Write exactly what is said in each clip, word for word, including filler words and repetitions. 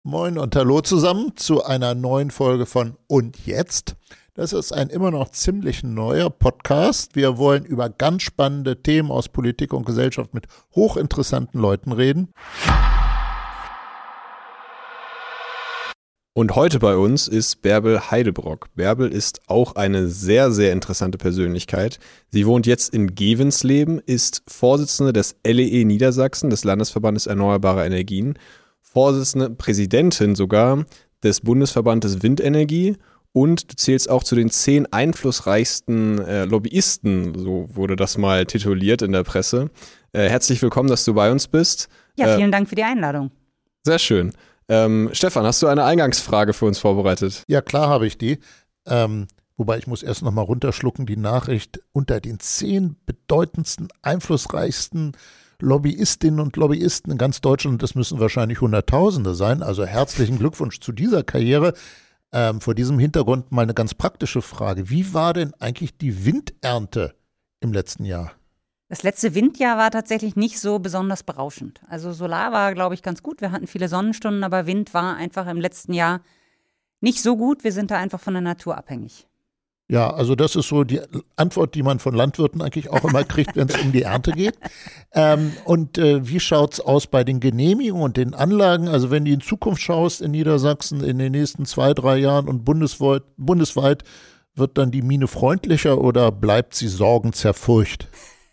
Moin und hallo zusammen zu einer neuen Folge von Und jetzt? Das ist ein immer noch ziemlich neuer Podcast. Wir wollen über ganz spannende Themen aus Politik und Gesellschaft mit hochinteressanten Leuten reden. Und heute bei uns ist Bärbel Heidebrock. Bärbel ist auch eine sehr, sehr interessante Persönlichkeit. Sie wohnt jetzt in Gevensleben, ist Vorsitzende des L E E Niedersachsen, des Landesverbandes Erneuerbare Energien, Vorsitzende, Präsidentin sogar des Bundesverbandes Windenergie, und du zählst auch zu den zehn einflussreichsten äh, Lobbyisten, so wurde das mal tituliert in der Presse. Äh, herzlich willkommen, dass du bei uns bist. Ja, vielen äh, Dank für die Einladung. Sehr schön. Ähm, Stefan, hast du eine Eingangsfrage für uns vorbereitet? Ja, klar habe ich die. Ähm, wobei ich muss erst noch mal runterschlucken, die Nachricht unter den zehn bedeutendsten, einflussreichsten Lobbyistinnen und Lobbyisten in ganz Deutschland, das müssen wahrscheinlich Hunderttausende sein. Also herzlichen Glückwunsch zu dieser Karriere. Ähm, vor diesem Hintergrund mal eine ganz praktische Frage. Wie war denn eigentlich die Windernte im letzten Jahr? Das letzte Windjahr war tatsächlich nicht so besonders berauschend. Also Solar war, glaube ich, ganz gut. Wir hatten viele Sonnenstunden, aber Wind war einfach im letzten Jahr nicht so gut. Wir sind da einfach von der Natur abhängig. Ja, also das ist so die Antwort, die man von Landwirten eigentlich auch immer kriegt, wenn es um die Ernte geht. Ähm, und äh, wie schaut es aus bei den Genehmigungen und den Anlagen? Also wenn du in Zukunft schaust in Niedersachsen in den nächsten zwei, drei Jahren und bundesweit, bundesweit, wird dann die Mine freundlicher oder bleibt sie sorgenzerfurcht?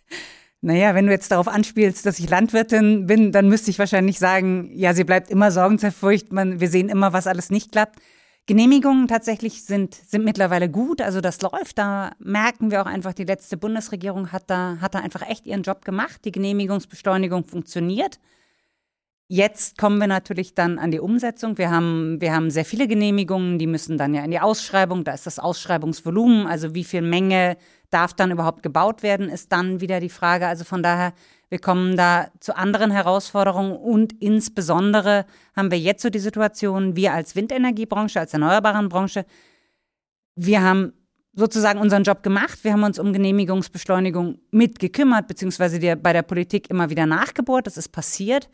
Naja, wenn du jetzt darauf anspielst, dass ich Landwirtin bin, dann müsste ich wahrscheinlich sagen, ja, sie bleibt immer sorgenzerfurcht. Man, wir sehen immer, was alles nicht klappt. Genehmigungen tatsächlich sind, sind mittlerweile gut, also das läuft, da merken wir auch einfach, die letzte Bundesregierung hat da, hat da einfach echt ihren Job gemacht, die Genehmigungsbeschleunigung funktioniert. Jetzt kommen wir natürlich dann an die Umsetzung, wir haben, wir haben sehr viele Genehmigungen, die müssen dann ja in die Ausschreibung, da ist das Ausschreibungsvolumen, also wie viel Menge darf dann überhaupt gebaut werden, ist dann wieder die Frage, also von daher, wir kommen da zu anderen Herausforderungen und insbesondere haben wir jetzt so die Situation, wir als Windenergiebranche, als Erneuerbarenbranche, wir haben sozusagen unseren Job gemacht, wir haben uns um Genehmigungsbeschleunigung mitgekümmert, beziehungsweise die, bei der Politik immer wieder nachgebohrt, das ist passiert.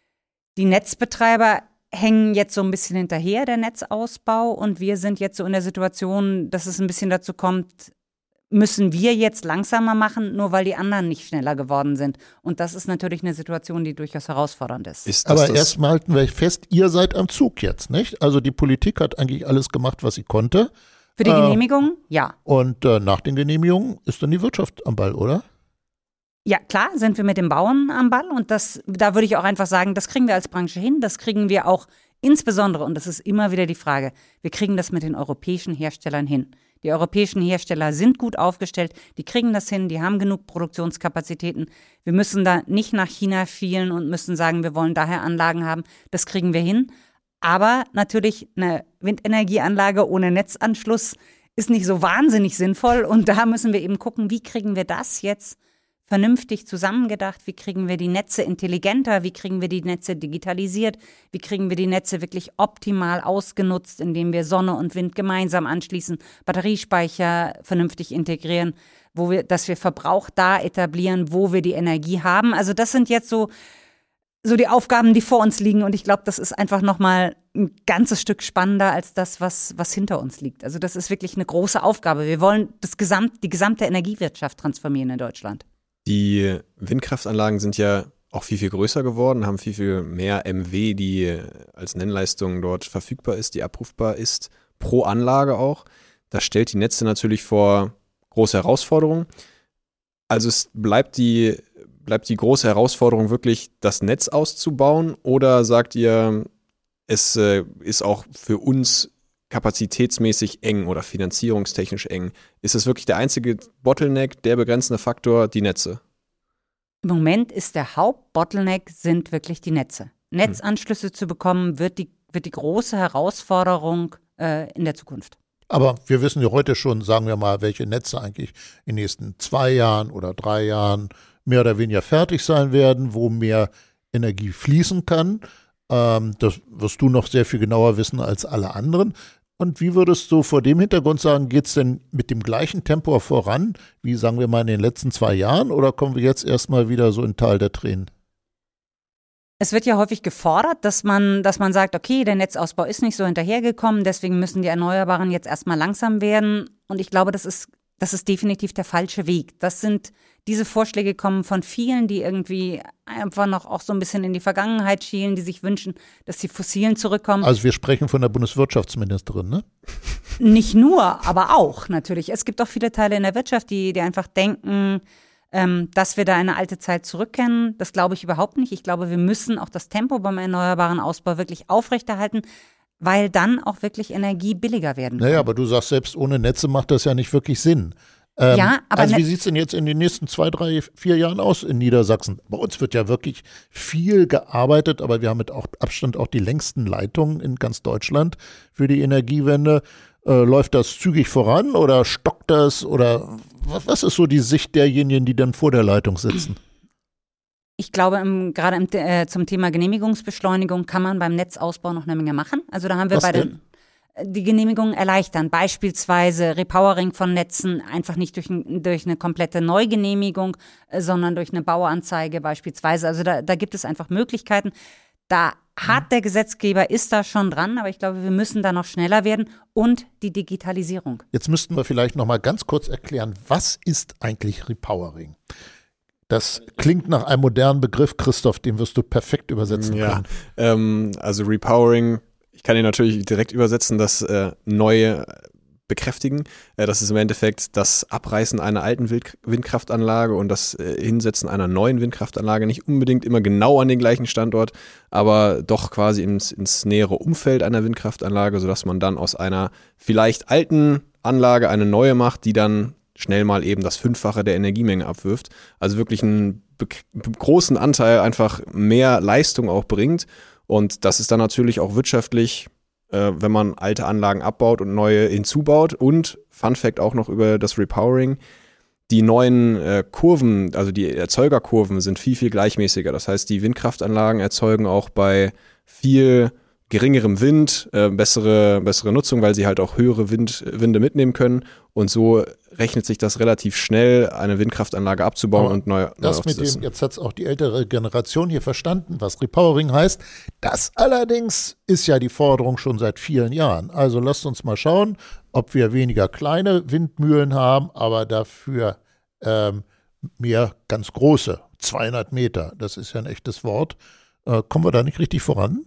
Die Netzbetreiber hängen jetzt so ein bisschen hinterher, der Netzausbau, und wir sind jetzt so in der Situation, dass es ein bisschen dazu kommt, müssen wir jetzt langsamer machen, nur weil die anderen nicht schneller geworden sind. Und das ist natürlich eine Situation, die durchaus herausfordernd ist. ist Aber erstmal halten wir fest, ihr seid am Zug jetzt, nicht? Also die Politik hat eigentlich alles gemacht, was sie konnte. Für die äh, Genehmigung, ja. Und äh, nach den Genehmigungen ist dann die Wirtschaft am Ball, oder? Ja, klar, sind wir mit dem Bauen am Ball. Und das, da würde ich auch einfach sagen, das kriegen wir als Branche hin. Das kriegen wir auch insbesondere, und das ist immer wieder die Frage, wir kriegen das mit den europäischen Herstellern hin. Die europäischen Hersteller sind gut aufgestellt, die kriegen das hin, die haben genug Produktionskapazitäten. Wir müssen da nicht nach China schielen und müssen sagen, wir wollen daher Anlagen haben. Das kriegen wir hin. Aber natürlich eine Windenergieanlage ohne Netzanschluss ist nicht so wahnsinnig sinnvoll. Und da müssen wir eben gucken, wie kriegen wir das jetzt vernünftig zusammengedacht, wie kriegen wir die Netze intelligenter, wie kriegen wir die Netze digitalisiert, wie kriegen wir die Netze wirklich optimal ausgenutzt, indem wir Sonne und Wind gemeinsam anschließen, Batteriespeicher vernünftig integrieren, wo wir, dass wir Verbrauch da etablieren, wo wir die Energie haben. Also das sind jetzt so, so die Aufgaben, die vor uns liegen, und ich glaube, das ist einfach nochmal ein ganzes Stück spannender als das, was, was hinter uns liegt. Also das ist wirklich eine große Aufgabe. Wir wollen das Gesamt, die gesamte Energiewirtschaft transformieren in Deutschland. Die Windkraftanlagen sind ja auch viel, viel größer geworden, haben viel, viel mehr M W, die als Nennleistung dort verfügbar ist, die abrufbar ist, pro Anlage auch. Das stellt die Netze natürlich vor große Herausforderungen. Also es bleibt die, bleibt die große Herausforderung wirklich, das Netz auszubauen, oder sagt ihr, es äh, ist auch für uns kapazitätsmäßig eng oder finanzierungstechnisch eng? Ist es wirklich der einzige Bottleneck, der begrenzende Faktor, die Netze? Im Moment ist der Hauptbottleneck sind wirklich die Netze. Netzanschlüsse hm. zu bekommen, wird die, wird die große Herausforderung äh, in der Zukunft. Aber wir wissen ja heute schon, sagen wir mal, welche Netze eigentlich in den nächsten zwei Jahren oder drei Jahren mehr oder weniger fertig sein werden, wo mehr Energie fließen kann. Ähm, das wirst du noch sehr viel genauer wissen als alle anderen. Und wie würdest du vor dem Hintergrund sagen, geht es denn mit dem gleichen Tempo voran, wie sagen wir mal in den letzten zwei Jahren, oder kommen wir jetzt erstmal wieder so in Tal der Tränen? Es wird ja häufig gefordert, dass man, dass man sagt, okay, der Netzausbau ist nicht so hinterhergekommen, deswegen müssen die Erneuerbaren jetzt erstmal langsam werden. Und ich glaube, das ist, das ist definitiv der falsche Weg. Das sind, diese Vorschläge kommen von vielen, die irgendwie einfach noch auch so ein bisschen in die Vergangenheit schielen, die sich wünschen, dass die Fossilen zurückkommen. Also wir sprechen von der Bundeswirtschaftsministerin, ne? Nicht nur, aber auch natürlich. Es gibt auch viele Teile in der Wirtschaft, die, die einfach denken, ähm, dass wir da eine alte Zeit zurückkennen. Das glaube ich überhaupt nicht. Ich glaube, wir müssen auch das Tempo beim erneuerbaren Ausbau wirklich aufrechterhalten, weil dann auch wirklich Energie billiger werden kann. Naja, aber du sagst, selbst ohne Netze macht das ja nicht wirklich Sinn. Ähm, ja, aber also wie ne- sieht es denn jetzt in den nächsten zwei, drei, vier Jahren aus in Niedersachsen? Bei uns wird ja wirklich viel gearbeitet, aber wir haben mit auch Abstand auch die längsten Leitungen in ganz Deutschland für die Energiewende. Äh, läuft das zügig voran oder stockt das oder was, was ist so die Sicht derjenigen, die dann vor der Leitung sitzen? Ich glaube, im, gerade im, äh, zum Thema Genehmigungsbeschleunigung kann man beim Netzausbau noch eine Menge machen. Also da haben wir Was bei denn? den die Genehmigungen erleichtern, beispielsweise Repowering von Netzen, einfach nicht durch, ein, durch eine komplette Neugenehmigung, äh, sondern durch eine Bauanzeige beispielsweise. Also da, da gibt es einfach Möglichkeiten. Da hat der Gesetzgeber, ist da schon dran, aber ich glaube, wir müssen da noch schneller werden und die Digitalisierung. Jetzt müssten wir vielleicht noch mal ganz kurz erklären, was ist eigentlich Repowering? Das klingt nach einem modernen Begriff, Christoph, den wirst du perfekt übersetzen Ja, können. ähm, also Repowering, ich kann ihn natürlich direkt übersetzen, das äh, neue bekräftigen. Äh, das ist im Endeffekt das Abreißen einer alten Wind- Windkraftanlage und das äh, Hinsetzen einer neuen Windkraftanlage. Nicht unbedingt immer genau an den gleichen Standort, aber doch quasi ins, ins nähere Umfeld einer Windkraftanlage, sodass man dann aus einer vielleicht alten Anlage eine neue macht, die dann schnell mal eben das Fünffache der Energiemenge abwirft. Also wirklich einen be- großen Anteil einfach mehr Leistung auch bringt. Und das ist dann natürlich auch wirtschaftlich, äh, wenn man alte Anlagen abbaut und neue hinzubaut. Und Fun Fact auch noch über das Repowering, die neuen äh, Kurven, also die Erzeugerkurven sind viel, viel gleichmäßiger. Das heißt, die Windkraftanlagen erzeugen auch bei viel geringerem Wind äh, bessere, bessere Nutzung, weil sie halt auch höhere Wind, Winde mitnehmen können. Und so rechnet sich das relativ schnell, eine Windkraftanlage abzubauen Aber und neu, neu Das mit aufzusetzen. dem, jetzt hat es auch die ältere Generation hier verstanden, was Repowering heißt. Das allerdings ist ja die Forderung schon seit vielen Jahren. Also lasst uns mal schauen, ob wir weniger kleine Windmühlen haben, aber dafür ähm, mehr ganz große, zweihundert Meter. Das ist ja ein echtes Wort. Äh, kommen wir da nicht richtig voran?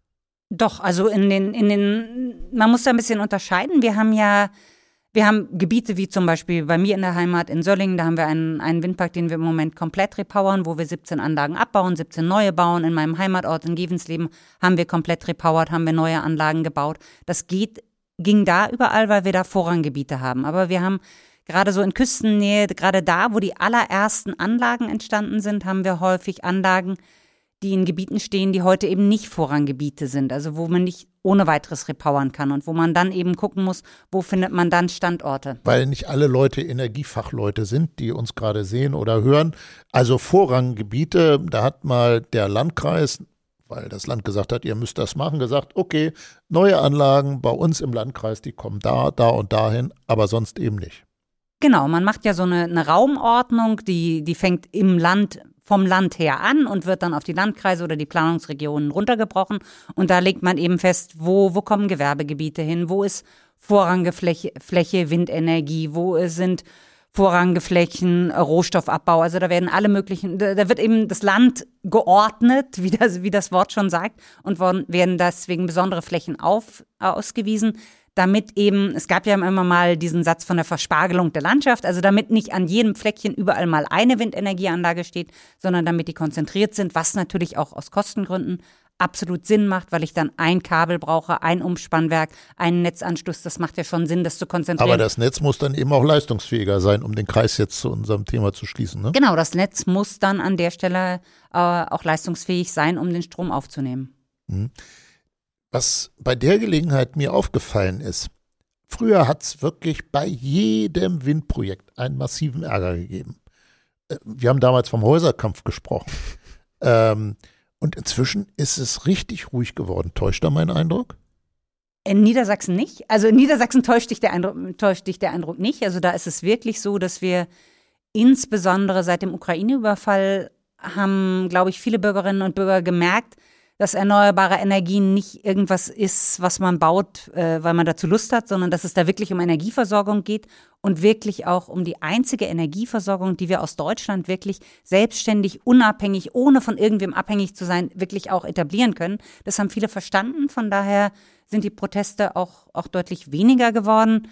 Doch, also in den, in den, man muss da ein bisschen unterscheiden. Wir haben ja, wir haben Gebiete wie zum Beispiel bei mir in der Heimat in Söllingen, da haben wir einen, einen Windpark, den wir im Moment komplett repowern, wo wir siebzehn Anlagen abbauen, siebzehn neue bauen. In meinem Heimatort in Gevensleben haben wir komplett repowert, haben wir neue Anlagen gebaut. Das geht, ging da überall, weil wir da Vorranggebiete haben. Aber wir haben gerade so in Küstennähe, gerade da, wo die allerersten Anlagen entstanden sind, haben wir häufig Anlagen, die in Gebieten stehen, die heute eben nicht Vorranggebiete sind, also wo man nicht ohne weiteres repowern kann und wo man dann eben gucken muss, wo findet man dann Standorte. Weil nicht alle Leute Energiefachleute sind, die uns gerade sehen oder hören. Also Vorranggebiete, da hat mal der Landkreis, weil das Land gesagt hat, ihr müsst das machen, gesagt, okay, neue Anlagen bei uns im Landkreis, die kommen da, da und dahin, aber sonst eben nicht. Genau, man macht ja so eine, eine Raumordnung, die, die fängt im Land vom Land her an und wird dann auf die Landkreise oder die Planungsregionen runtergebrochen. Und da legt man eben fest, wo, wo kommen Gewerbegebiete hin, wo ist vorrangige Fläche, Fläche Windenergie, wo sind vorrangige Flächen Rohstoffabbau. Also da werden alle möglichen, da, da wird eben das Land geordnet, wie das, wie das Wort schon sagt, und werden deswegen besondere Flächen auf, ausgewiesen, damit eben, es gab ja immer mal diesen Satz von der Verspargelung der Landschaft, also damit nicht an jedem Fleckchen überall mal eine Windenergieanlage steht, sondern damit die konzentriert sind, was natürlich auch aus Kostengründen absolut Sinn macht, weil ich dann ein Kabel brauche, ein Umspannwerk, einen Netzanschluss, das macht ja schon Sinn, das zu konzentrieren. Aber das Netz muss dann eben auch leistungsfähiger sein, um den Kreis jetzt zu unserem Thema zu schließen, ne? Genau, das Netz muss dann an der Stelle äh, auch leistungsfähig sein, um den Strom aufzunehmen. Mhm. Was bei der Gelegenheit mir aufgefallen ist, früher hat es wirklich bei jedem Windprojekt einen massiven Ärger gegeben. Wir haben damals vom Häuserkampf gesprochen. ähm, und inzwischen ist es richtig ruhig geworden. Täuscht da mein Eindruck? In Niedersachsen nicht. Also in Niedersachsen täuscht dich der Eindruck, täuscht dich der Eindruck nicht. Also da ist es wirklich so, dass wir insbesondere seit dem Ukraine-Überfall haben, glaube ich, viele Bürgerinnen und Bürger gemerkt, dass erneuerbare Energien nicht irgendwas ist, was man baut, äh, weil man dazu Lust hat, sondern dass es da wirklich um Energieversorgung geht und wirklich auch um die einzige Energieversorgung, die wir aus Deutschland wirklich selbstständig, unabhängig, ohne von irgendwem abhängig zu sein, wirklich auch etablieren können. Das haben viele verstanden. Von daher sind die Proteste auch, auch deutlich weniger geworden.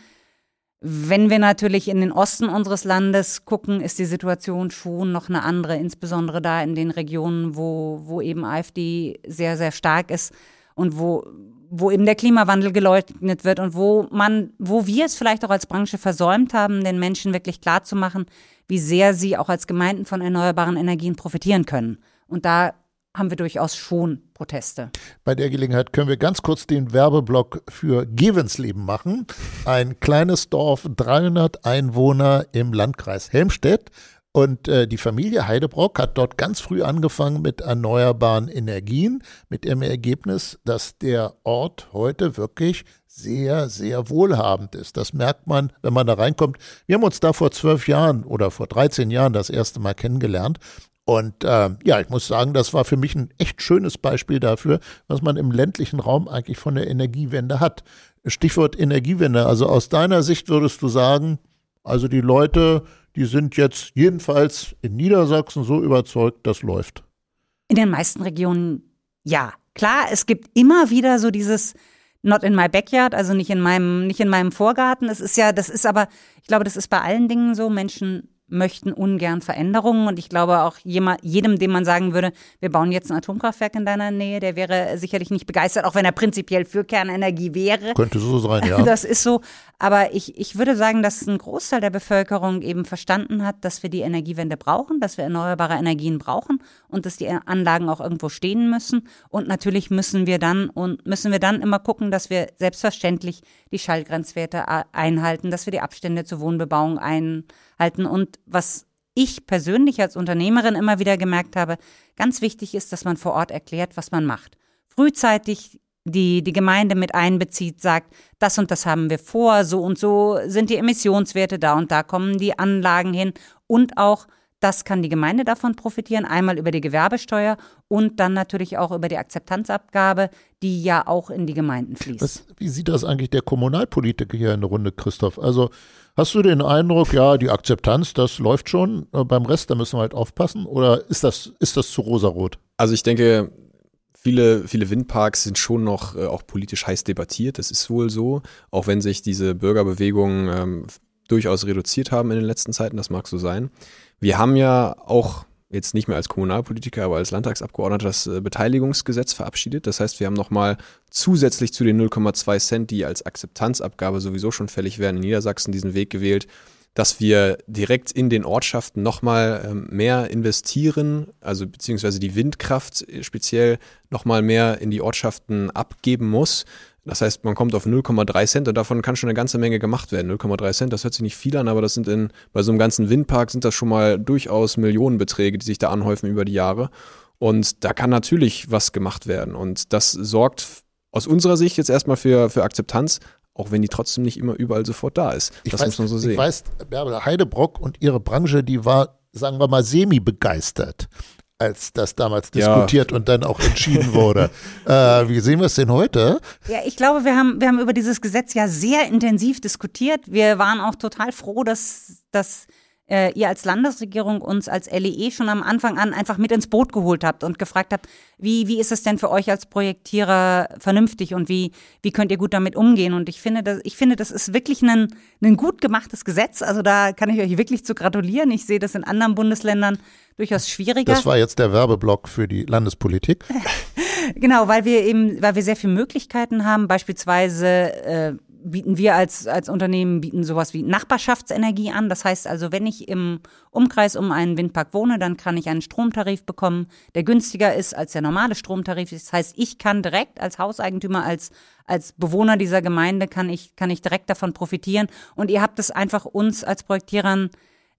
Wenn wir natürlich in den Osten unseres Landes gucken, ist die Situation schon noch eine andere, insbesondere da in den Regionen, wo, wo eben AfD sehr, sehr stark ist und wo, wo eben der Klimawandel geleugnet wird und wo man, wo wir es vielleicht auch als Branche versäumt haben, den Menschen wirklich klarzumachen, wie sehr sie auch als Gemeinden von erneuerbaren Energien profitieren können. Und da haben wir durchaus schon Proteste. Bei der Gelegenheit können wir ganz kurz den Werbeblock für Gevensleben machen. Ein kleines Dorf, dreihundert Einwohner im Landkreis Helmstedt. Und äh, die Familie Heidebrock hat dort ganz früh angefangen mit erneuerbaren Energien, mit dem Ergebnis, dass der Ort heute wirklich sehr, sehr wohlhabend ist. Das merkt man, wenn man da reinkommt. Wir haben uns da vor zwölf Jahren oder vor dreizehn Jahren das erste Mal kennengelernt. Und äh, ja, ich muss sagen, das war für mich ein echt schönes Beispiel dafür, was man im ländlichen Raum eigentlich von der Energiewende hat. Stichwort Energiewende. Also aus deiner Sicht würdest du sagen, also die Leute, die sind jetzt jedenfalls in Niedersachsen so überzeugt, das läuft. In den meisten Regionen ja. Klar, es gibt immer wieder so dieses not in my backyard, also nicht in meinem, nicht in meinem Vorgarten. Es ist ja, das ist aber, ich glaube, das ist bei allen Dingen so. Menschen möchten ungern Veränderungen und ich glaube auch jemand, jedem, dem man sagen würde, wir bauen jetzt ein Atomkraftwerk in deiner Nähe, der wäre sicherlich nicht begeistert, auch wenn er prinzipiell für Kernenergie wäre. Könnte so sein, ja. Das ist so, aber ich, ich würde sagen, dass ein Großteil der Bevölkerung eben verstanden hat, dass wir die Energiewende brauchen, dass wir erneuerbare Energien brauchen und dass die Anlagen auch irgendwo stehen müssen und natürlich müssen wir dann und müssen wir dann immer gucken, dass wir selbstverständlich die Schallgrenzwerte einhalten, dass wir die Abstände zur Wohnbebauung einhalten und was ich persönlich als Unternehmerin immer wieder gemerkt habe, ganz wichtig ist, dass man vor Ort erklärt, was man macht. Frühzeitig die, die Gemeinde mit einbezieht, sagt, das und das haben wir vor, so und so sind die Emissionswerte, da und da kommen die Anlagen hin und auch, das kann die Gemeinde davon profitieren, einmal über die Gewerbesteuer und dann natürlich auch über die Akzeptanzabgabe, die ja auch in die Gemeinden fließt. Was, wie sieht das eigentlich der Kommunalpolitiker hier in der Runde, Christoph? Also hast du den Eindruck, ja, die Akzeptanz, das läuft schon, beim Rest, da müssen wir halt aufpassen oder ist das, ist das zu rosarot? Also ich denke, viele, viele Windparks sind schon noch äh, auch politisch heiß debattiert, das ist wohl so, auch wenn sich diese Bürgerbewegungen ähm, durchaus reduziert haben in den letzten Zeiten, das mag so sein. Wir haben ja auch jetzt nicht mehr als Kommunalpolitiker, aber als Landtagsabgeordneter das äh, Beteiligungsgesetz verabschiedet. Das heißt, wir haben nochmal zusätzlich zu den null Komma zwei Cent, die als Akzeptanzabgabe sowieso schon fällig wären, in Niedersachsen diesen Weg gewählt, dass wir direkt in den Ortschaften nochmal ähm, mehr investieren, also beziehungsweise die Windkraft speziell nochmal mehr in die Ortschaften abgeben muss. Das heißt, man kommt auf null Komma drei Cent und davon kann schon eine ganze Menge gemacht werden. null Komma drei Cent, das hört sich nicht viel an, aber das sind in, bei so einem ganzen Windpark sind das schon mal durchaus Millionenbeträge, die sich da anhäufen über die Jahre. Und da kann natürlich was gemacht werden. Und das sorgt aus unserer Sicht jetzt erstmal für, für Akzeptanz, auch wenn die trotzdem nicht immer überall sofort da ist. Ich das weiß, muss man so sehen. Ich weiß, Bärbel Heidebrock und ihre Branche, die war, sagen wir mal, semi-begeistert, als das damals diskutiert ja. und dann auch entschieden wurde. äh, wie sehen wir es denn heute? Ja, ich glaube, wir haben, wir haben über dieses Gesetz ja sehr intensiv diskutiert. Wir waren auch total froh, dass, dass äh, ihr als Landesregierung uns als L E E schon am Anfang an einfach mit ins Boot geholt habt und gefragt habt, wie, wie ist es denn für euch als Projektierer vernünftig und wie, wie könnt ihr gut damit umgehen? Und ich finde, das, ich finde, das ist wirklich ein, ein gut gemachtes Gesetz. Also da kann ich euch wirklich zu gratulieren. Ich sehe das in anderen Bundesländern durchaus schwieriger. Das war jetzt der Werbeblock für die Landespolitik. Genau, weil wir eben, weil wir sehr viele Möglichkeiten haben. Beispielsweise äh, bieten wir als, als Unternehmen bieten sowas wie Nachbarschaftsenergie an. Das heißt also, wenn ich im Umkreis um einen Windpark wohne, dann kann ich einen Stromtarif bekommen, der günstiger ist als der normale Stromtarif. Das heißt, ich kann direkt als Hauseigentümer, als, als Bewohner dieser Gemeinde, kann ich, kann ich direkt davon profitieren. Und ihr habt es einfach uns als Projektierern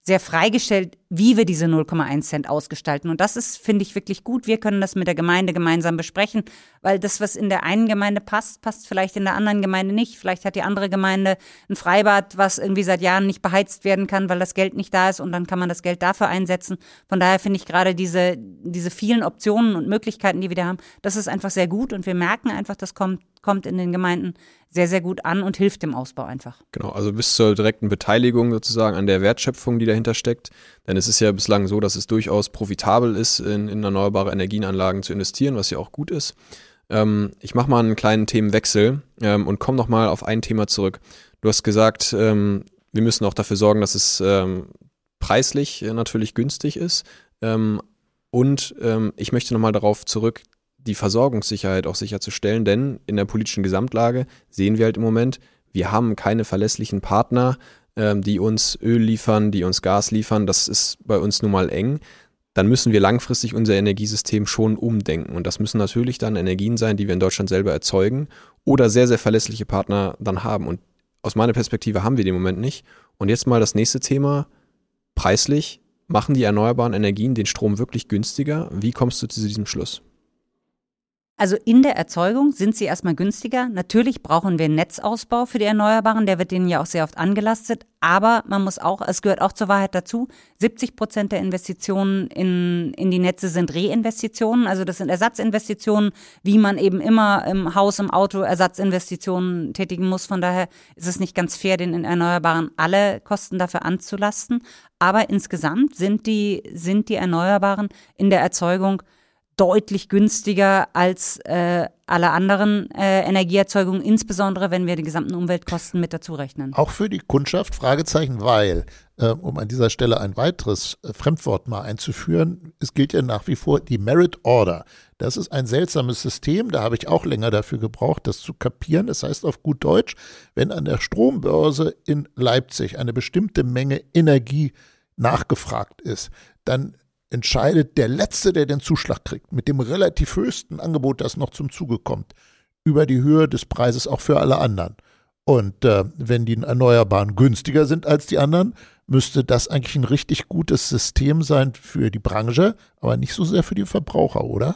sehr freigestellt, wie wir diese null Komma eins Cent ausgestalten. Und das ist, finde ich, wirklich gut. Wir können das mit der Gemeinde gemeinsam besprechen, weil das, was in der einen Gemeinde passt, passt vielleicht in der anderen Gemeinde nicht. Vielleicht hat die andere Gemeinde ein Freibad, was irgendwie seit Jahren nicht beheizt werden kann, weil das Geld nicht da ist und dann kann man das Geld dafür einsetzen. Von daher finde ich gerade diese, diese vielen Optionen und Möglichkeiten, die wir da haben, das ist einfach sehr gut und wir merken einfach, das kommt, kommt in den Gemeinden sehr, sehr gut an und hilft dem Ausbau einfach. Genau, also bis zur direkten Beteiligung sozusagen an der Wertschöpfung, die dahinter steckt. Denn es ist ja bislang so, dass es durchaus profitabel ist, in, in erneuerbare Energienanlagen zu investieren, was ja auch gut ist. Ähm, ich mache mal einen kleinen Themenwechsel ähm, und komme nochmal auf ein Thema zurück. Du hast gesagt, ähm, wir müssen auch dafür sorgen, dass es ähm, preislich äh, natürlich günstig ist. Ähm, und ähm, ich möchte nochmal darauf zurück, die Versorgungssicherheit auch sicherzustellen, denn in der politischen Gesamtlage sehen wir halt im Moment, wir haben keine verlässlichen Partner, ähm, die uns Öl liefern, die uns Gas liefern, das ist bei uns nun mal eng. Dann müssen wir langfristig unser Energiesystem schon umdenken und das müssen natürlich dann Energien sein, die wir in Deutschland selber erzeugen oder sehr, sehr verlässliche Partner dann haben und aus meiner Perspektive haben wir die im Moment nicht. Und jetzt mal das nächste Thema, preislich, machen die erneuerbaren Energien den Strom wirklich günstiger? Wie kommst du zu diesem Schluss? Also in der Erzeugung sind sie erstmal günstiger. Natürlich brauchen wir einen Netzausbau für die Erneuerbaren, der wird denen ja auch sehr oft angelastet. Aber man muss auch, es gehört auch zur Wahrheit dazu, siebzig Prozent der Investitionen in, in die Netze sind Reinvestitionen. Also das sind Ersatzinvestitionen, wie man eben immer im Haus, im Auto Ersatzinvestitionen tätigen muss. Von daher ist es nicht ganz fair, den Erneuerbaren alle Kosten dafür anzulasten. Aber insgesamt sind die, sind die Erneuerbaren in der Erzeugung deutlich günstiger als äh, alle anderen äh, Energieerzeugungen, insbesondere wenn wir die gesamten Umweltkosten mit dazu rechnen. Auch für die Kundschaft, Fragezeichen, weil, äh, um an dieser Stelle ein weiteres äh, Fremdwort mal einzuführen, es gilt ja nach wie vor die Merit Order. Das ist ein seltsames System, da habe ich auch länger dafür gebraucht, das zu kapieren. Das heißt auf gut Deutsch, wenn an der Strombörse in Leipzig eine bestimmte Menge Energie nachgefragt ist, dann entscheidet der Letzte, der den Zuschlag kriegt, mit dem relativ höchsten Angebot, das noch zum Zuge kommt, über die Höhe des Preises auch für alle anderen. Und äh, wenn die Erneuerbaren günstiger sind als die anderen, müsste das eigentlich ein richtig gutes System sein für die Branche, aber nicht so sehr für die Verbraucher, oder?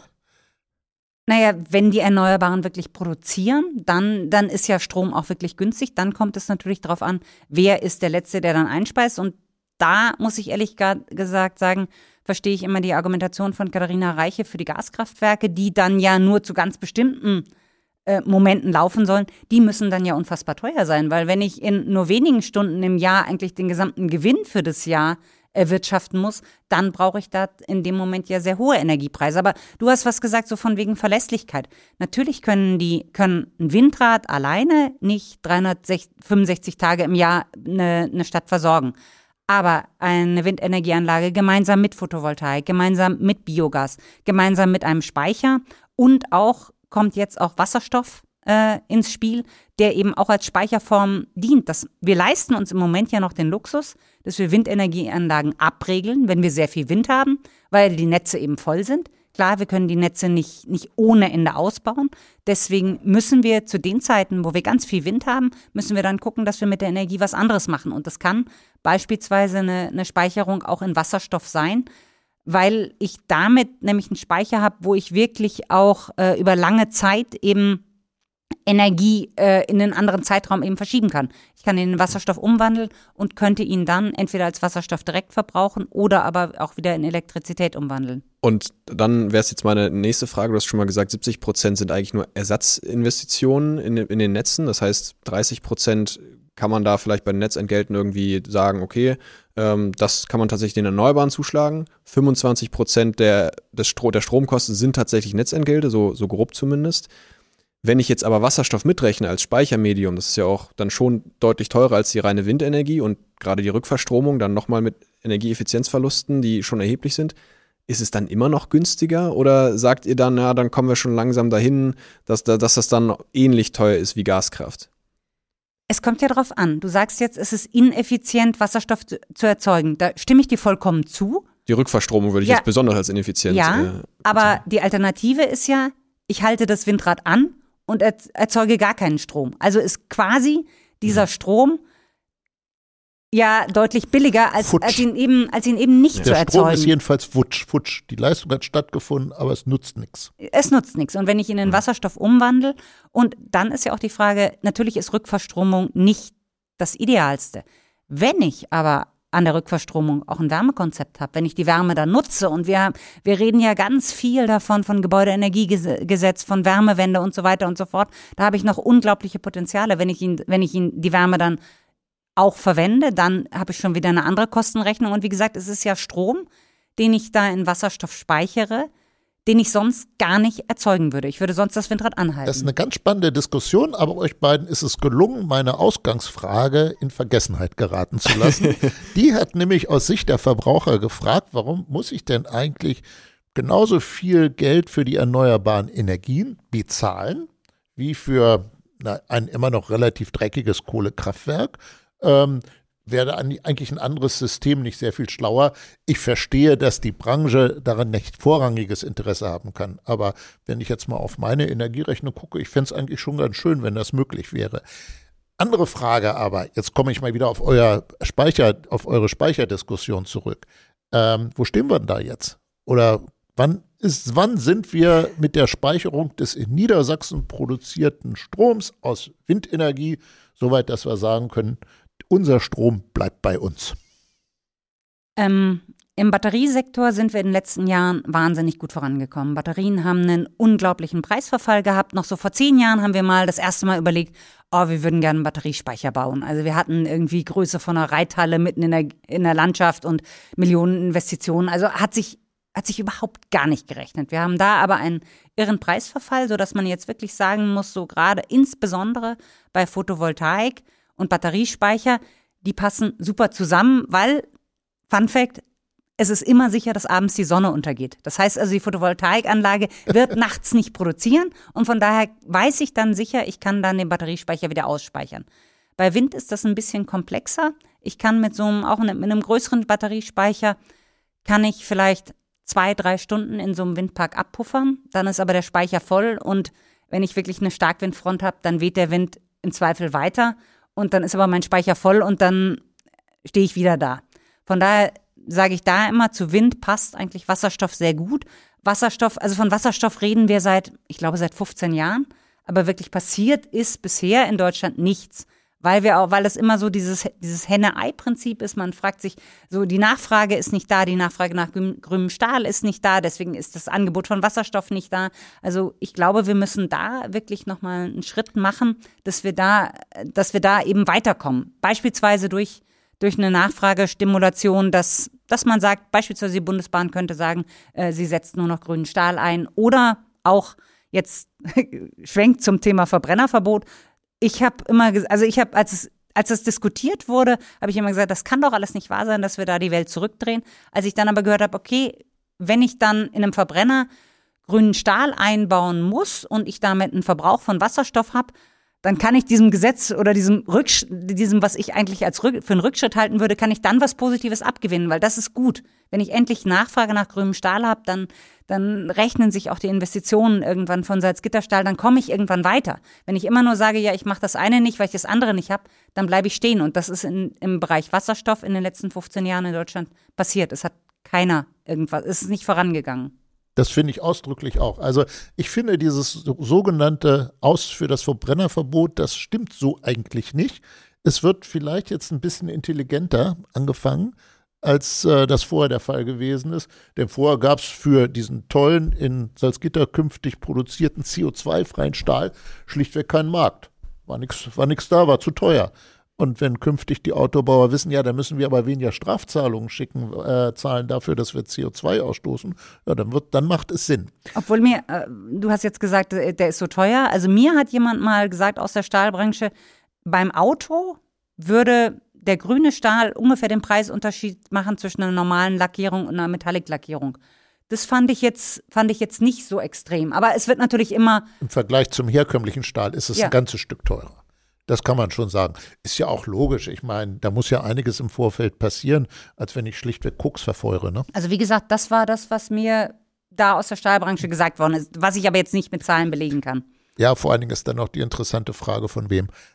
Naja, wenn die Erneuerbaren wirklich produzieren, dann, dann ist ja Strom auch wirklich günstig. Dann kommt es natürlich darauf an, wer ist der Letzte, der dann einspeist. Und da muss ich ehrlich gesagt sagen, verstehe ich immer die Argumentation von Katharina Reiche für die Gaskraftwerke, die dann ja nur zu ganz bestimmten äh, Momenten laufen sollen. Die müssen dann ja unfassbar teuer sein, weil wenn ich in nur wenigen Stunden im Jahr eigentlich den gesamten Gewinn für das Jahr erwirtschaften muss, dann brauche ich da in dem Moment ja sehr hohe Energiepreise. Aber du hast was gesagt, so von wegen Verlässlichkeit. Natürlich können die, können ein Windrad alleine nicht dreihundertfünfundsechzig Tage im Jahr eine, eine Stadt versorgen. Aber eine Windenergieanlage gemeinsam mit Photovoltaik, gemeinsam mit Biogas, gemeinsam mit einem Speicher und auch kommt jetzt auch Wasserstoff äh, ins Spiel, der eben auch als Speicherform dient. Das, wir leisten uns im Moment ja noch den Luxus, dass wir Windenergieanlagen abregeln, wenn wir sehr viel Wind haben, weil die Netze eben voll sind. Klar, wir können die Netze nicht, nicht ohne Ende ausbauen. Deswegen müssen wir zu den Zeiten, wo wir ganz viel Wind haben, müssen wir dann gucken, dass wir mit der Energie was anderes machen. Und das kann beispielsweise eine, eine Speicherung auch in Wasserstoff sein, weil ich damit nämlich einen Speicher habe, wo ich wirklich auch äh, über lange Zeit eben Energie äh, in einen anderen Zeitraum eben verschieben kann. Ich kann ihn in Wasserstoff umwandeln und könnte ihn dann entweder als Wasserstoff direkt verbrauchen oder aber auch wieder in Elektrizität umwandeln. Und dann wäre es jetzt meine nächste Frage, du hast schon mal gesagt, siebzig Prozent sind eigentlich nur Ersatzinvestitionen in, in den Netzen, das heißt dreißig Prozent kann man da vielleicht bei den Netzentgelten irgendwie sagen, okay, ähm, das kann man tatsächlich den Erneuerbaren zuschlagen, fünfundzwanzig Prozent der, des Stro- der Stromkosten sind tatsächlich Netzentgelte, so, so grob zumindest. Wenn ich jetzt aber Wasserstoff mitrechne als Speichermedium, das ist ja auch dann schon deutlich teurer als die reine Windenergie und gerade die Rückverstromung dann nochmal mit Energieeffizienzverlusten, die schon erheblich sind, ist es dann immer noch günstiger oder sagt ihr dann, ja, dann kommen wir schon langsam dahin, dass, dass das dann ähnlich teuer ist wie Gaskraft? Es kommt ja darauf an. Du sagst jetzt, es ist ineffizient, Wasserstoff zu, zu erzeugen. Da stimme ich dir vollkommen zu. Die Rückverstromung würde ich ja, jetzt besonders als ineffizient Ja, äh, aber die Alternative ist ja, ich halte das Windrad an und erzeuge gar keinen Strom. Also ist quasi dieser Strom Ja, deutlich billiger, als, als, ihn, eben, als ihn eben nicht ja. zu Der erzeugen. Strom ist jedenfalls futsch, futsch. Die Leistung hat stattgefunden, aber es nutzt nichts. Es nutzt nichts. Und wenn ich ihn in Wasserstoff umwandle, und dann ist ja auch die Frage, natürlich ist Rückverstromung nicht das Idealste. Wenn ich aber an der Rückverstromung auch ein Wärmekonzept habe, wenn ich die Wärme dann nutze, und wir, wir reden ja ganz viel davon, von Gebäudeenergiegesetz, von Wärmewende und so weiter und so fort, da habe ich noch unglaubliche Potenziale. Wenn ich ihn, wenn ich ihn die Wärme dann auch verwende, dann habe ich schon wieder eine andere Kostenrechnung. Und wie gesagt, es ist ja Strom, den ich da in Wasserstoff speichere, den ich sonst gar nicht erzeugen würde. Ich würde sonst das Windrad anhalten. Das ist eine ganz spannende Diskussion, aber euch beiden ist es gelungen, meine Ausgangsfrage in Vergessenheit geraten zu lassen. Die hat nämlich aus Sicht der Verbraucher gefragt, warum muss ich denn eigentlich genauso viel Geld für die erneuerbaren Energien bezahlen, wie für na, ein immer noch relativ dreckiges Kohlekraftwerk? Ähm, wäre eigentlich ein anderes System nicht sehr viel schlauer. Ich verstehe, dass die Branche daran nicht vorrangiges Interesse haben kann. Aber wenn ich jetzt mal auf meine Energierechnung gucke, ich fände es eigentlich schon ganz schön, wenn das möglich wäre. Andere Frage aber, jetzt komme ich mal wieder auf euer Speicher, auf eure Speicherdiskussion zurück. Ähm, wo stehen wir denn da jetzt? Oder wann ist, wann sind wir mit der Speicherung des in Niedersachsen produzierten Stroms aus Windenergie soweit, dass wir sagen können, unser Strom bleibt bei uns? Ähm, im Batteriesektor sind wir in den letzten Jahren wahnsinnig gut vorangekommen. Batterien haben einen unglaublichen Preisverfall gehabt. Noch so vor zehn Jahren haben wir mal das erste Mal überlegt, oh, wir würden gerne einen Batteriespeicher bauen. Also wir hatten irgendwie Größe von einer Reithalle mitten in der, in der Landschaft und Millionen Investitionen. Also hat sich, hat sich überhaupt gar nicht gerechnet. Wir haben da aber einen irren Preisverfall, sodass man jetzt wirklich sagen muss, so gerade insbesondere bei Photovoltaik und Batteriespeicher, die passen super zusammen, weil, Fun Fact, es ist immer sicher, dass abends die Sonne untergeht. Das heißt also, die Photovoltaikanlage wird nachts nicht produzieren und von daher weiß ich dann sicher, ich kann dann den Batteriespeicher wieder ausspeichern. Bei Wind ist das ein bisschen komplexer. Ich kann mit so einem, auch mit einem größeren Batteriespeicher, kann ich vielleicht zwei, drei Stunden in so einem Windpark abpuffern. Dann ist aber der Speicher voll und wenn ich wirklich eine Starkwindfront habe, dann weht der Wind im Zweifel weiter. Und dann ist aber mein Speicher voll und dann stehe ich wieder da. Von daher sage ich da immer, zu Wind passt eigentlich Wasserstoff sehr gut. Wasserstoff, also von Wasserstoff reden wir seit, ich glaube, seit fünfzehn Jahren. Aber wirklich passiert ist bisher in Deutschland nichts. Weil wir auch, weil es immer so dieses, dieses Henne-Ei-Prinzip ist. Man fragt sich, so die Nachfrage ist nicht da, die Nachfrage nach grünem Stahl ist nicht da, deswegen ist das Angebot von Wasserstoff nicht da. Also ich glaube, wir müssen da wirklich nochmal einen Schritt machen, dass wir da, dass wir da eben weiterkommen. Beispielsweise durch, durch eine Nachfragestimulation, dass, dass man sagt, beispielsweise die Bundesbahn könnte sagen, äh, sie setzt nur noch grünen Stahl ein. Oder auch jetzt schwenkt zum Thema Verbrennerverbot. Ich habe immer, also ich habe, als es, als es diskutiert wurde, habe ich immer gesagt, das kann doch alles nicht wahr sein, dass wir da die Welt zurückdrehen. Als ich dann aber gehört habe, okay, wenn ich dann in einem Verbrenner grünen Stahl einbauen muss und ich damit einen Verbrauch von Wasserstoff habe, dann kann ich diesem Gesetz oder diesem Rücksch- diesem, was ich eigentlich als Rück- für einen Rückschritt halten würde, kann ich dann was Positives abgewinnen, weil das ist gut. Wenn ich endlich Nachfrage nach grünem Stahl habe, dann, dann rechnen sich auch die Investitionen irgendwann von Salzgitterstahl, dann komme ich irgendwann weiter. Wenn ich immer nur sage, ja, ich mache das eine nicht, weil ich das andere nicht habe, dann bleibe ich stehen. Und das ist in, im Bereich Wasserstoff in den letzten fünfzehn Jahren in Deutschland passiert. Es hat keiner irgendwas, es ist nicht vorangegangen. Das finde ich ausdrücklich auch. Also ich finde dieses sogenannte Aus für das Verbrennerverbot, das stimmt so eigentlich nicht. Es wird vielleicht jetzt ein bisschen intelligenter angefangen, als äh, das vorher der Fall gewesen ist. Denn vorher gab es für diesen tollen, in Salzgitter künftig produzierten C O zwei freien Stahl schlichtweg keinen Markt. War nichts war nix da, war zu teuer. Und wenn künftig die Autobauer wissen, ja, da müssen wir aber weniger Strafzahlungen schicken, äh, zahlen dafür, dass wir C O zwei ausstoßen, ja, dann wird, dann macht es Sinn. Obwohl mir, äh, du hast jetzt gesagt, der ist so teuer. Also mir hat jemand mal gesagt aus der Stahlbranche, beim Auto würde der grüne Stahl ungefähr den Preisunterschied machen zwischen einer normalen Lackierung und einer Metallic-Lackierung. Das fand ich jetzt, fand ich jetzt nicht so extrem. Aber es wird natürlich immer. Im Vergleich zum herkömmlichen Stahl ist es ja. ein ganzes Stück teurer. Das kann man schon sagen. Ist ja auch logisch. Ich meine, da muss ja einiges im Vorfeld passieren, als wenn ich schlichtweg Koks verfeuere. Ne? Also wie gesagt, das war das, was mir da aus der Stahlbranche gesagt worden ist, was ich aber jetzt nicht mit Zahlen belegen kann. Ja, vor allen Dingen ist dann noch die interessante Frage, von wem.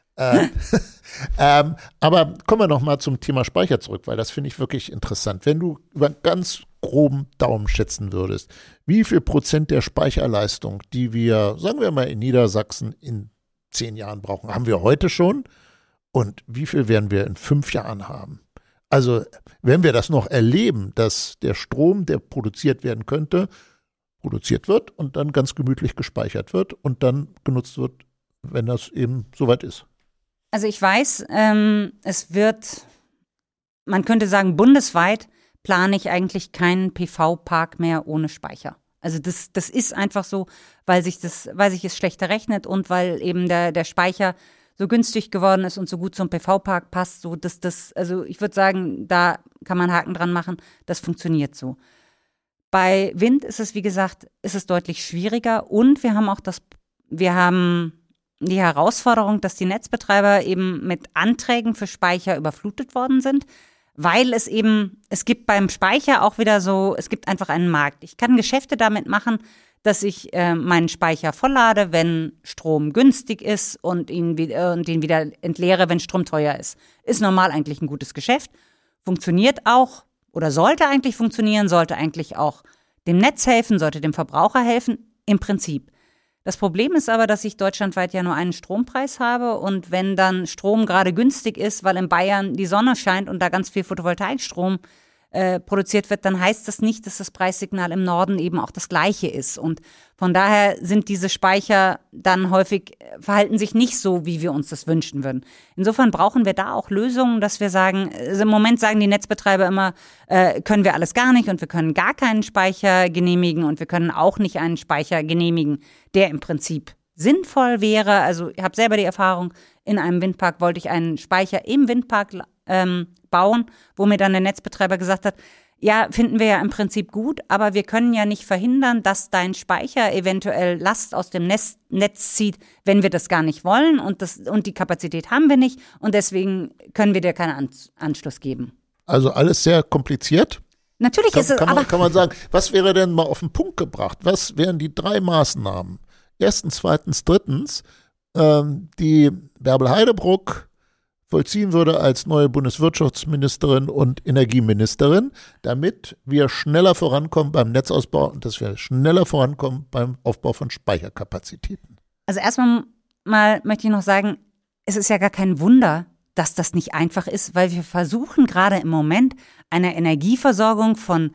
äh, ähm, aber kommen wir noch mal zum Thema Speicher zurück, weil das finde ich wirklich interessant. Wenn du über einen ganz groben Daumen schätzen würdest, wie viel Prozent der Speicherleistung, die wir, sagen wir mal in Niedersachsen in zehn Jahren brauchen, haben wir heute schon und wie viel werden wir in fünf Jahren haben? Also wenn wir das noch erleben, dass der Strom, der produziert werden könnte, produziert wird und dann ganz gemütlich gespeichert wird und dann genutzt wird, wenn das eben soweit ist. Also ich weiß, ähm, es wird, man könnte sagen, bundesweit plane ich eigentlich keinen P V-Park mehr ohne Speicher. Also das, das ist einfach so, weil sich das, weil sich es schlechter rechnet und weil eben der, der Speicher so günstig geworden ist und so gut zum P V-Park passt, so dass das, also ich würde sagen, da kann man Haken dran machen, das funktioniert so. Bei Wind ist es, wie gesagt, ist es deutlich schwieriger und wir haben auch das, wir haben die Herausforderung, dass die Netzbetreiber eben mit Anträgen für Speicher überflutet worden sind, weil es eben, es gibt beim Speicher auch wieder so, es gibt einfach einen Markt. Ich kann Geschäfte damit machen, dass ich äh, meinen Speicher volllade, wenn Strom günstig ist und ihn, äh, und ihn wieder entleere, wenn Strom teuer ist. Ist normal eigentlich ein gutes Geschäft, funktioniert auch oder sollte eigentlich funktionieren, sollte eigentlich auch dem Netz helfen, sollte dem Verbraucher helfen, im Prinzip. Das Problem ist aber, dass ich deutschlandweit ja nur einen Strompreis habe und wenn dann Strom gerade günstig ist, weil in Bayern die Sonne scheint und da ganz viel Photovoltaikstrom äh, produziert wird, dann heißt das nicht, dass das Preissignal im Norden eben auch das gleiche ist. Und von daher sind diese Speicher dann häufig, verhalten sich nicht so, wie wir uns das wünschen würden. Insofern brauchen wir da auch Lösungen, dass wir sagen, also im Moment sagen die Netzbetreiber immer, äh, können wir alles gar nicht und wir können gar keinen Speicher genehmigen und wir können auch nicht einen Speicher genehmigen, der im Prinzip sinnvoll wäre. Also ich habe selber die Erfahrung, in einem Windpark wollte ich einen Speicher im Windpark ähm, bauen, wo mir dann der Netzbetreiber gesagt hat, ja, finden wir ja im Prinzip gut, aber wir können ja nicht verhindern, dass dein Speicher eventuell Last aus dem Netz, Netz zieht, wenn wir das gar nicht wollen und, das, und die Kapazität haben wir nicht und deswegen können wir dir keinen An- Anschluss geben. Also alles sehr kompliziert. Natürlich kann, ist es, kann man, aber kann man sagen, was wäre denn mal auf den Punkt gebracht? Was wären die drei Maßnahmen? Erstens, zweitens, drittens, ähm, die Bärbel Heidebruck vollziehen würde als neue Bundeswirtschaftsministerin und Energieministerin, damit wir schneller vorankommen beim Netzausbau und dass wir schneller vorankommen beim Aufbau von Speicherkapazitäten. Also erstmal mal möchte ich noch sagen, es ist ja gar kein Wunder, dass das nicht einfach ist, weil wir versuchen gerade im Moment eine Energieversorgung von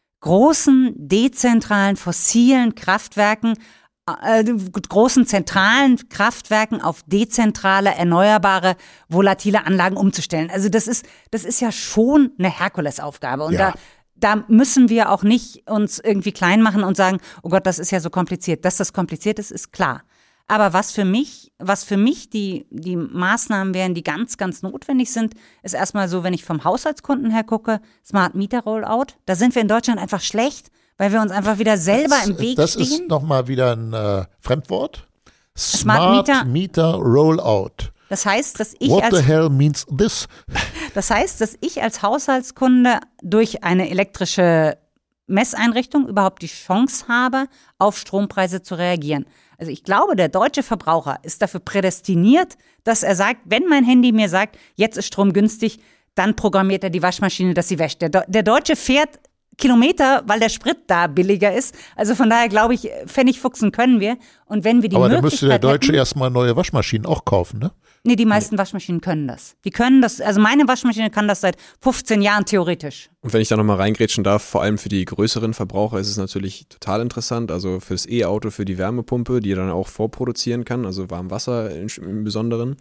großen, dezentralen, fossilen Kraftwerken äh, großen zentralen Kraftwerken auf dezentrale, erneuerbare, volatile Anlagen umzustellen. Also das ist, das ist ja schon eine Herkulesaufgabe. Und ja. da, da müssen wir auch nicht uns irgendwie klein machen und sagen, oh Gott, das ist ja so kompliziert. Dass das kompliziert ist, ist klar. Aber was für mich, was für mich die, die Maßnahmen wären, die ganz, ganz notwendig sind, ist erstmal so, wenn ich vom Haushaltskunden her gucke, Smart Meter Rollout. Da sind wir in Deutschland einfach schlecht, weil wir uns einfach wieder selber das, im Weg das stehen. Das ist nochmal wieder ein äh, Fremdwort. Smart, Smart Meter, Meter Rollout. Das heißt, dass ich What als, the hell means this? Das heißt, dass ich als Haushaltskunde durch eine elektrische Messeinrichtung überhaupt die Chance habe, auf Strompreise zu reagieren. Also ich glaube, der deutsche Verbraucher ist dafür prädestiniert, dass er sagt, wenn mein Handy mir sagt, jetzt ist Strom günstig, dann programmiert er die Waschmaschine, dass sie wäscht. Der, De- der Deutsche fährt Kilometer, weil der Sprit da billiger ist. Also von daher glaube ich, Pfennig fuchsen können wir. Und wenn wir die Aber Möglichkeit dann müsste der Deutsche hätten, erstmal neue Waschmaschinen auch kaufen, ne? Nee, die meisten Waschmaschinen können das. Die können das, also meine Waschmaschine kann das seit fünfzehn Jahren theoretisch. Und wenn ich da nochmal reingrätschen darf, vor allem für die größeren Verbraucher ist es natürlich total interessant. Also fürs E-Auto, für die Wärmepumpe, die dann auch vorproduzieren kann, also Warmwasser im Besonderen.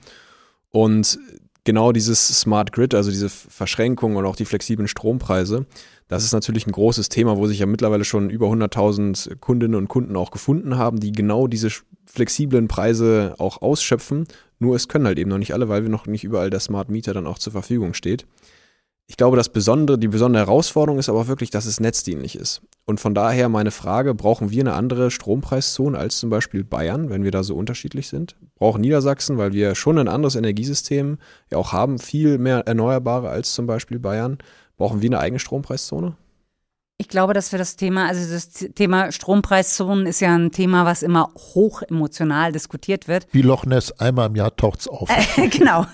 Und genau dieses Smart Grid, also diese Verschränkung und auch die flexiblen Strompreise, das ist natürlich ein großes Thema, wo sich ja mittlerweile schon über hunderttausend Kundinnen und Kunden auch gefunden haben, die genau diese flexiblen Preise auch ausschöpfen. Nur es können halt eben noch nicht alle, weil wir noch nicht überall der Smart Meter dann auch zur Verfügung steht. Ich glaube, das Besondere, die besondere Herausforderung ist aber wirklich, dass es netzdienlich ist. Und von daher meine Frage, brauchen wir eine andere Strompreiszone als zum Beispiel Bayern, wenn wir da so unterschiedlich sind? Brauchen Niedersachsen, weil wir schon ein anderes Energiesystem ja auch haben, viel mehr Erneuerbare als zum Beispiel Bayern. Brauchen wir eine eigene Strompreiszone? Ich glaube, dass wir das Thema, also das Thema Strompreiszonen ist ja ein Thema, was immer hoch emotional diskutiert wird. Wie Loch Ness, einmal im Jahr taucht's auf. Äh, genau.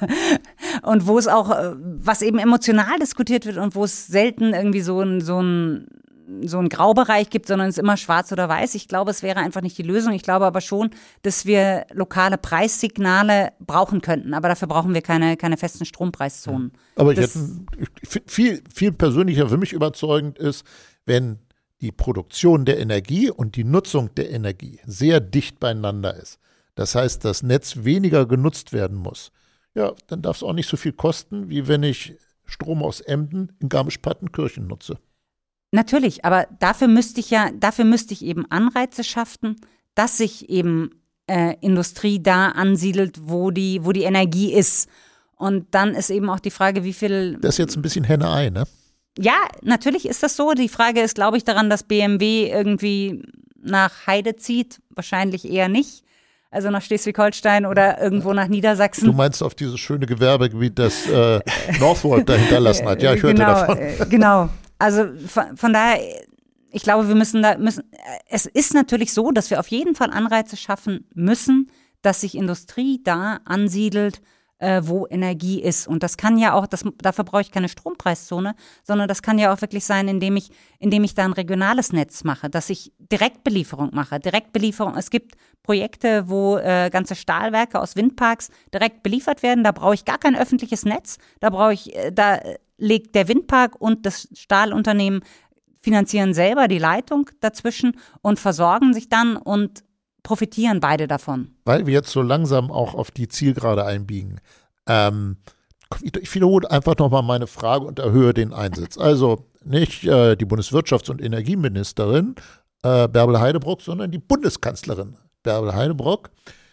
Und wo es auch, was eben emotional diskutiert wird und wo es selten irgendwie so ein, so ein, so ein Graubereich gibt, sondern es ist immer schwarz oder weiß. Ich glaube, es wäre einfach nicht die Lösung. Ich glaube aber schon, dass wir lokale Preissignale brauchen könnten. Aber dafür brauchen wir keine, keine festen Strompreiszonen. Aber ich das, hätte, ich finde, viel, viel persönlicher für mich überzeugend ist, wenn die Produktion der Energie und die Nutzung der Energie sehr dicht beieinander ist. Das heißt, das Netz weniger genutzt werden muss. Ja, dann darf es auch nicht so viel kosten, wie wenn ich Strom aus Emden in Garmisch-Partenkirchen nutze. Natürlich, aber dafür müsste ich ja, dafür müsste ich eben Anreize schaffen, dass sich eben äh, Industrie da ansiedelt, wo die, wo die Energie ist. Und dann ist eben auch die Frage, wie viel. Das ist jetzt ein bisschen Henne-Ei, ne? Ja, natürlich ist das so. Die Frage ist, glaube ich, daran, dass B M W irgendwie nach Heide zieht. Wahrscheinlich eher nicht. Also nach Schleswig-Holstein oder irgendwo nach Niedersachsen. Du meinst auf dieses schöne Gewerbegebiet, das äh, Northvolt da hinterlassen hat. Ja, ich hörte genau, davon. Äh, genau. Also von, von daher, ich glaube, wir müssen da, müssen, es ist natürlich so, dass wir auf jeden Fall Anreize schaffen müssen, dass sich Industrie da ansiedelt, äh, wo Energie ist. Und das kann ja auch, das, dafür brauche ich keine Strompreiszone, sondern das kann ja auch wirklich sein, indem ich, indem ich da ein regionales Netz mache, dass ich Direktbelieferung mache. Direktbelieferung, es gibt Projekte, wo äh, ganze Stahlwerke aus Windparks direkt beliefert werden. Da brauche ich gar kein öffentliches Netz. Da brauche ich, äh, da legt der Windpark und das Stahlunternehmen finanzieren selber die Leitung dazwischen und versorgen sich dann und profitieren beide davon. Weil wir jetzt so langsam auch auf die Zielgerade einbiegen. Ähm, ich wiederhole einfach nochmal meine Frage und erhöhe den Einsatz. Also nicht äh, die Bundeswirtschafts- und Energieministerin äh, Bärbel Heidebrock, sondern die Bundeskanzlerin Bärbel Heidebrock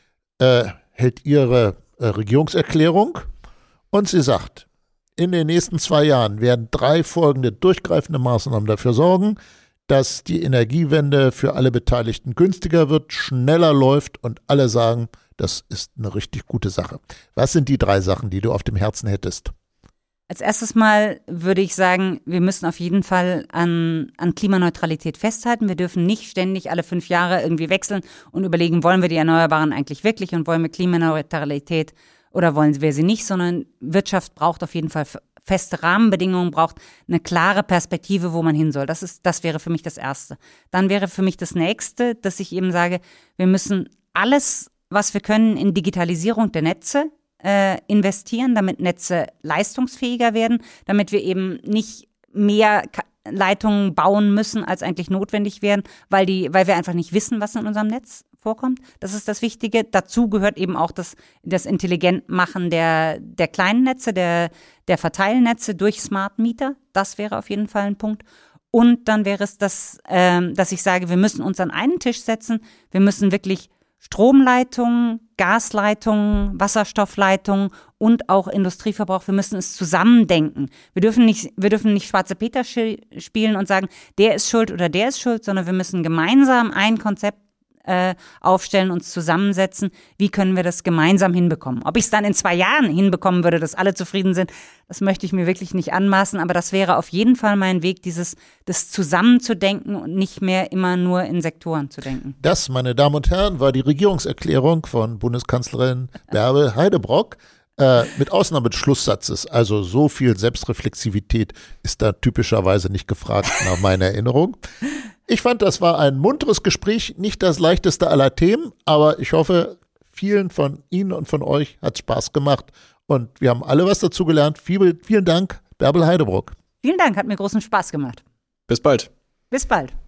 äh, hält ihre äh, Regierungserklärung und sie sagt, in den nächsten zwei Jahren werden drei folgende durchgreifende Maßnahmen dafür sorgen, dass die Energiewende für alle Beteiligten günstiger wird, schneller läuft und alle sagen, das ist eine richtig gute Sache. Was sind die drei Sachen, die du auf dem Herzen hättest? Als erstes Mal würde ich sagen, wir müssen auf jeden Fall an, an Klimaneutralität festhalten. Wir dürfen nicht ständig alle fünf Jahre irgendwie wechseln und überlegen, wollen wir die Erneuerbaren eigentlich wirklich und wollen wir Klimaneutralität oder wollen wir sie nicht, sondern Wirtschaft braucht auf jeden Fall feste Rahmenbedingungen, braucht eine klare Perspektive, wo man hin soll. Das ist, das wäre für mich das Erste. Dann wäre für mich das Nächste, dass ich eben sage, wir müssen alles, was wir können, in Digitalisierung der Netze äh, investieren, damit Netze leistungsfähiger werden, damit wir eben nicht mehr Ka- Leitungen bauen müssen, als eigentlich notwendig wären, weil die, weil wir einfach nicht wissen, was in unserem Netz vorkommt. Das ist das Wichtige. Dazu gehört eben auch das, das Intelligentmachen der, der kleinen Netze, der, der Verteilnetze durch Smart Meter. Das wäre auf jeden Fall ein Punkt. Und dann wäre es das, ähm, dass ich sage, wir müssen uns an einen Tisch setzen. Wir müssen wirklich Stromleitungen, Gasleitungen, Wasserstoffleitungen und auch Industrieverbrauch, wir müssen es zusammendenken. Wir dürfen nicht, wir dürfen nicht schwarze Peter spielen und sagen, der ist schuld oder der ist schuld, sondern wir müssen gemeinsam ein Konzept äh, aufstellen, uns zusammensetzen. Wie können wir das gemeinsam hinbekommen? Ob ich es dann in zwei Jahren hinbekommen würde, dass alle zufrieden sind, das möchte ich mir wirklich nicht anmaßen, aber das wäre auf jeden Fall mein Weg, dieses das zusammenzudenken und nicht mehr immer nur in Sektoren zu denken. Das, meine Damen und Herren, war die Regierungserklärung von Bundeskanzlerin Bärbel Heidebrock. Äh, mit Ausnahme des Schlusssatzes, also so viel Selbstreflexivität ist da typischerweise nicht gefragt, nach meiner Erinnerung. Ich fand, das war ein munteres Gespräch, nicht das leichteste aller Themen, aber ich hoffe, vielen von Ihnen und von euch hat es Spaß gemacht und wir haben alle was dazu gelernt. Vielen, vielen Dank, Bärbel Heidebrock. Vielen Dank, hat mir großen Spaß gemacht. Bis bald. Bis bald.